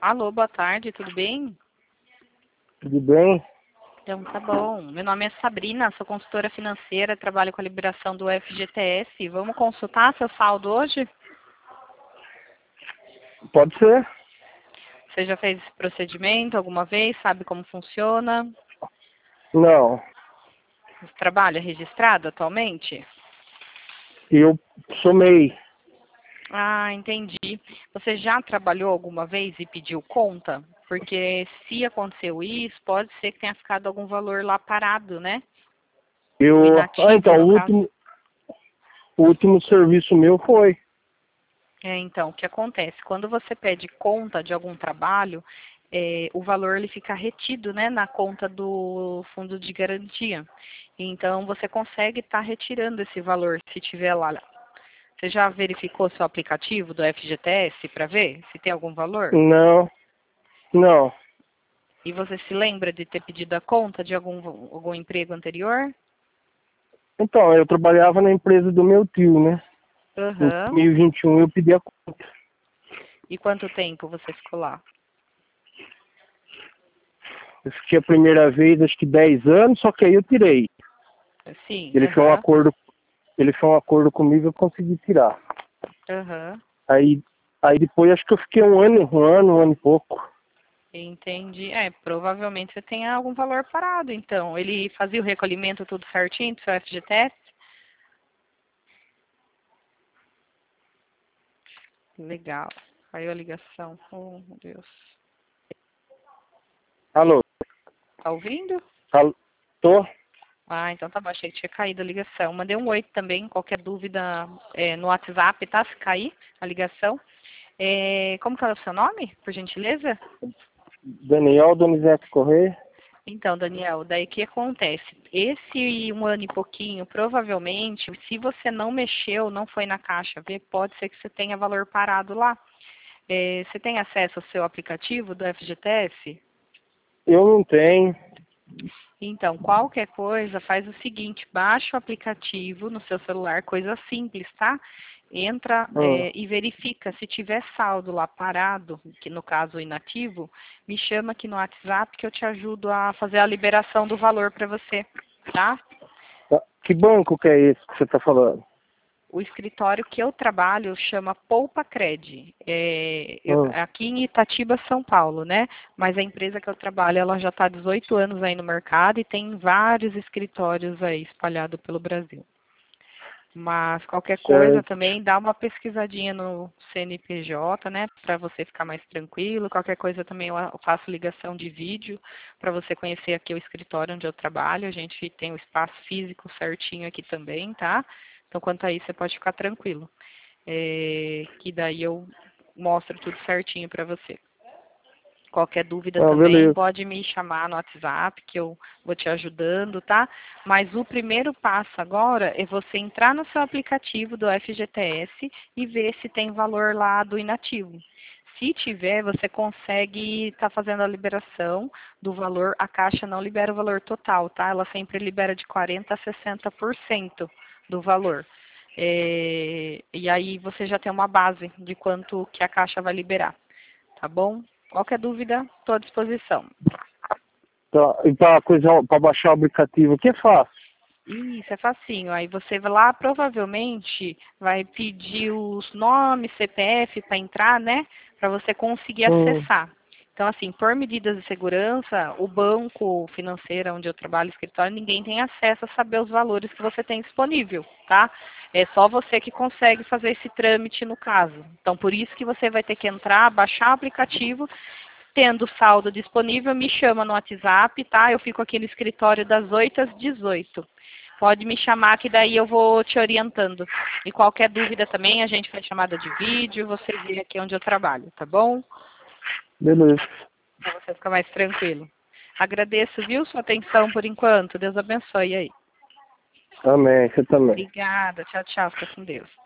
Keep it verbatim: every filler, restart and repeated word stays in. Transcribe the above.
Alô, boa tarde, tudo bem? Tudo bem? Então, tá bom. Meu nome é Sabrina, sou consultora financeira, trabalho com a liberação do F G T S. Vamos consultar seu saldo hoje? Pode ser? Você já fez esse procedimento alguma vez? Sabe como funciona? Não. Você trabalha registrado atualmente? Eu somei. Ah, entendi. Você já trabalhou alguma vez e pediu conta? Porque se aconteceu isso, pode ser que tenha ficado algum valor lá parado, né? O Eu. Ah, inativo, então, no o caso. último, o último serviço meu foi. É, então, o que acontece? Quando você pede conta de algum trabalho, é, o valor ele fica retido, né, na conta do fundo de garantia. Então, você consegue estar retirando esse valor se tiver lá. Você já verificou seu aplicativo do F G T S para ver se tem algum valor? Não. Não. E você se lembra de ter pedido a conta de algum, algum emprego anterior? Então, eu trabalhava na empresa do meu tio, né? Em Aham. dois mil e vinte e um eu pedi a conta. E quanto tempo você ficou lá? Eu fiquei a primeira vez, acho que dez anos, só que aí eu tirei. Sim, Ele fez um aham, acordo, ele fez um acordo comigo e eu consegui tirar. aham. Aí, aí depois acho que eu fiquei um ano, um ano, um ano e pouco. Entendi. É, provavelmente você tem algum valor parado, então. Ele fazia o recolhimento tudo certinho do seu F G T S? Legal. Caiu a ligação. Oh, meu Deus. Alô? Tá ouvindo? Alô? Tô? Ah, então tá bom. Achei que tinha caído a ligação. Mandei um oi também. Qualquer dúvida é, no WhatsApp, tá? Se cair a ligação. É, como que é o seu nome, por gentileza? Daniel Donizete Correia. Então, Daniel, daí o que acontece? Esse um ano e pouquinho, provavelmente, se você não mexeu, não foi na caixa ver, pode ser que você tenha valor parado lá. É, você tem acesso ao seu aplicativo do F G T S? Eu não tenho. Então, qualquer coisa, faz o seguinte, baixa o aplicativo no seu celular, coisa simples, tá? Entra Hum. é, e verifica, se tiver saldo lá parado, que no caso inativo, me chama aqui no WhatsApp que eu te ajudo a fazer a liberação do valor para você, tá? Tá. Que banco que é esse que você está falando? O escritório que eu trabalho chama Poupa Cred. É, eu- Hum. aqui em Itatiba, São Paulo, né? Mas a empresa que eu trabalho, ela já está há dezoito anos aí no mercado e tem vários escritórios aí espalhados pelo Brasil. Mas qualquer coisa Certo. também, dá uma pesquisadinha no C N P J, né? Para você ficar mais tranquilo. Qualquer coisa também eu faço ligação de vídeo para você conhecer aqui o escritório onde eu trabalho. A gente tem o espaço físico certinho aqui também, tá? Então, quanto a isso, você pode ficar tranquilo. É, que daí eu mostro tudo certinho para você. Qualquer dúvida Ah, também, beleza. pode me chamar no WhatsApp, que eu vou te ajudando, tá? Mas o primeiro passo agora é você entrar no seu aplicativo do F G T S e ver se tem valor lá do inativo. Se tiver, você consegue estar fazendo a liberação do valor. A Caixa não libera o valor total, tá? Ela sempre libera de quarenta por cento a sessenta por cento do valor. É, e aí você já tem uma base de quanto que a Caixa vai liberar, tá bom? Qualquer dúvida, estou à disposição. Tá. E para coisa, para baixar o aplicativo, o que é fácil? Isso, é facinho. Aí você vai lá, provavelmente vai pedir os nomes, C P F para entrar, né? Para você conseguir Hum. acessar. Então, assim, por medidas de segurança, o banco financeiro onde eu trabalho, escritório, ninguém tem acesso a saber os valores que você tem disponível, tá? É só você que consegue fazer esse trâmite no caso. Então, por isso que você vai ter que entrar, baixar o aplicativo. Tendo saldo disponível, me chama no WhatsApp, tá? Eu fico aqui no escritório das oito às dezoito. Pode me chamar que daí eu vou te orientando. E qualquer dúvida também, a gente faz chamada de vídeo, você vê aqui onde eu trabalho, tá bom? Beleza. Para você ficar mais tranquilo. Agradeço, viu, sua atenção por enquanto. Deus abençoe aí. Amém. Você também. Obrigada. Tchau, tchau. Fica com Deus.